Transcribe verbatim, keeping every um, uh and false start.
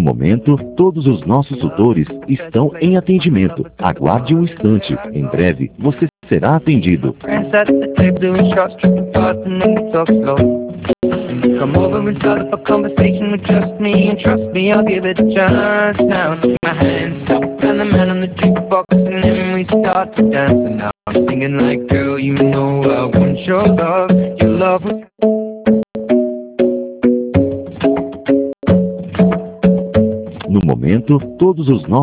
momento, todos os nossos tutores estão em atendimento. Aguarde um instante. Em breve, você será atendido. Friends at the table doing shots, tripping fast, and then we talk slow. And you come over and start up a conversation with just me, and trust me, I'll give it a chance. Now take my hands up, and the man on the jukebox, and then we start to dance. And now I'm singing like, girl, you know I want your love, your love was... No momento, todos os nossos